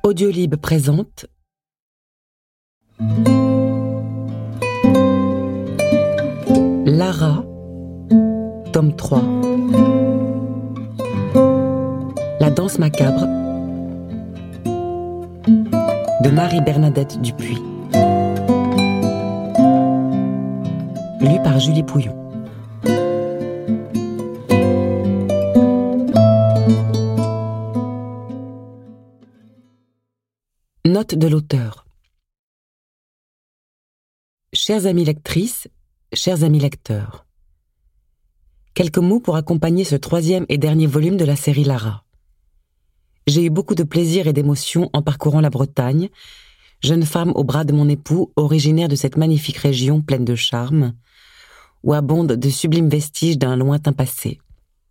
Audiolib présente Lara, tome 3. La danse macabre de Marie-Bernadette Dupuis. Lu par Julie Pouillon. Note de l'auteur. Chères amies lectrices, chers amis lecteurs. Quelques mots pour accompagner ce 3e et dernier volume de la série Lara. J'ai eu beaucoup de plaisir et d'émotion en parcourant la Bretagne, jeune femme au bras de mon époux, originaire de cette magnifique région pleine de charme, où abondent de sublimes vestiges d'un lointain passé.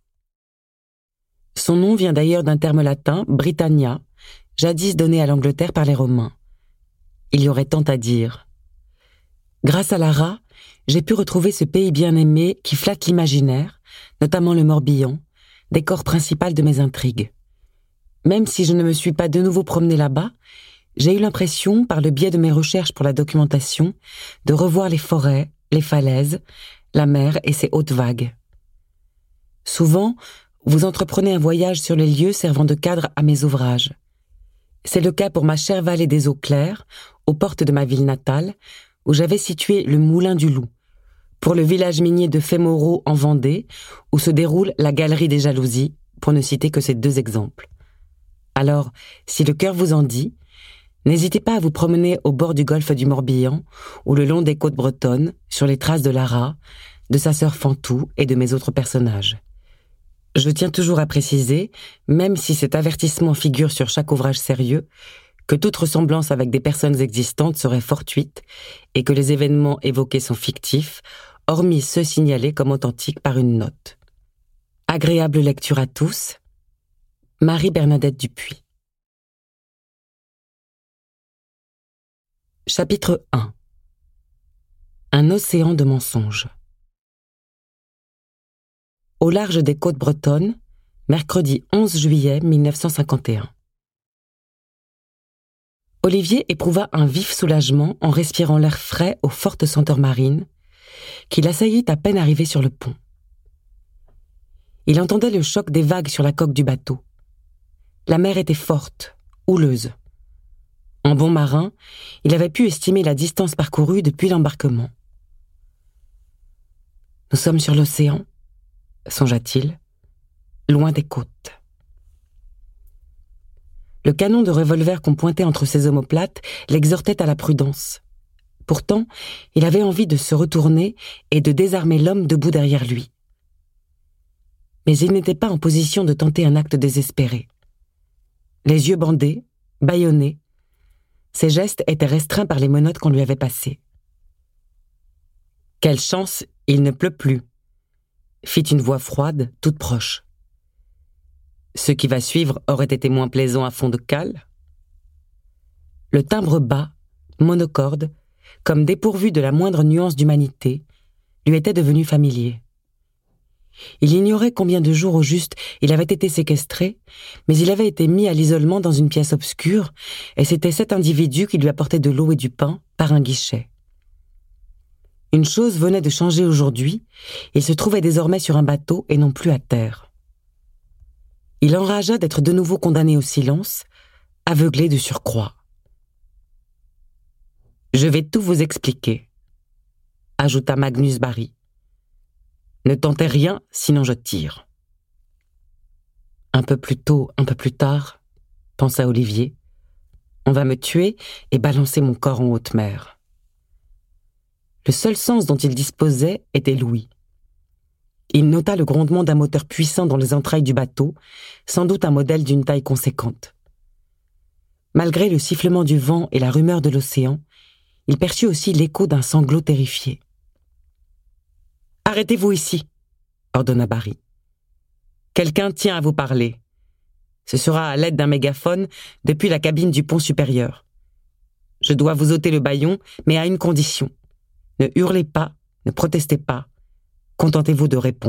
Son nom vient d'ailleurs d'un terme latin, Britannia, jadis donné à l'Angleterre par les Romains. Il y aurait tant à dire. Grâce à Lara, j'ai pu retrouver ce pays bien-aimé qui flatte l'imaginaire, notamment le Morbihan, décor principal de mes intrigues. Même si je ne me suis pas de nouveau promenée là-bas, j'ai eu l'impression, par le biais de mes recherches pour la documentation, de revoir les forêts, les falaises, la mer et ses hautes vagues. Souvent, vous entreprenez un voyage sur les lieux servant de cadre à mes ouvrages. C'est le cas pour ma chère vallée des Eaux Claires, aux portes de ma ville natale, où j'avais situé le Moulin du Loup, pour le village minier de Fémoreau en Vendée, où se déroule la Galerie des Jalousies, pour ne citer que ces 2 exemples. Alors, si le cœur vous en dit, n'hésitez pas à vous promener au bord du golfe du Morbihan, ou le long des côtes bretonnes, sur les traces de Lara, de sa sœur Fantou et de mes autres personnages. Je tiens toujours à préciser, même si cet avertissement figure sur chaque ouvrage sérieux, que toute ressemblance avec des personnes existantes serait fortuite et que les événements évoqués sont fictifs, hormis ceux signalés comme authentiques par une note. Agréable lecture à tous. Marie-Bernadette Dupuis. Chapitre 1. Un océan de mensonges. Au large des côtes bretonnes, mercredi 11 juillet 1951. Olivier éprouva un vif soulagement en respirant l'air frais aux fortes senteurs marines, qui l'assaillit à peine arrivé sur le pont. Il entendait le choc des vagues sur la coque du bateau. La mer était forte, houleuse. En bon marin, il avait pu estimer la distance parcourue depuis l'embarquement. « Nous sommes sur l'océan », songea-t-il, loin des côtes. Le canon de revolver qu'on pointait entre ses omoplates l'exhortait à la prudence. Pourtant, il avait envie de se retourner et de désarmer l'homme debout derrière lui. Mais il n'était pas en position de tenter un acte désespéré. Les yeux bandés, bâillonnés, ses gestes étaient restreints par les menottes qu'on lui avait passées. « Quelle chance, il ne pleut plus !» fit une voix froide, toute proche. Ce qui va suivre aurait été moins plaisant à fond de cale. Le timbre bas, monocorde, comme dépourvu de la moindre nuance d'humanité, lui était devenu familier. Il ignorait combien de jours au juste il avait été séquestré, mais il avait été mis à l'isolement dans une pièce obscure, et c'était cet individu qui lui apportait de l'eau et du pain par un guichet. Une chose venait de changer aujourd'hui, il se trouvait désormais sur un bateau et non plus à terre. Il enragea d'être de nouveau condamné au silence, aveuglé de surcroît. « Je vais tout vous expliquer », ajouta Magnus Barry. « Ne tentez rien, sinon je tire. » Un peu plus tôt, un peu plus tard, pensa Olivier, on va me tuer et balancer mon corps en haute mer. Le seul sens dont il disposait était l'ouïe. Il nota le grondement d'un moteur puissant dans les entrailles du bateau, sans doute un modèle d'une taille conséquente. Malgré le sifflement du vent et la rumeur de l'océan, il perçut aussi l'écho d'un sanglot terrifié. « Arrêtez-vous ici !» ordonna Barry. « Quelqu'un tient à vous parler. Ce sera à l'aide d'un mégaphone depuis la cabine du pont supérieur. Je dois vous ôter le bâillon, mais à une condition. Ne hurlez pas, ne protestez pas. Contentez-vous de répondre. »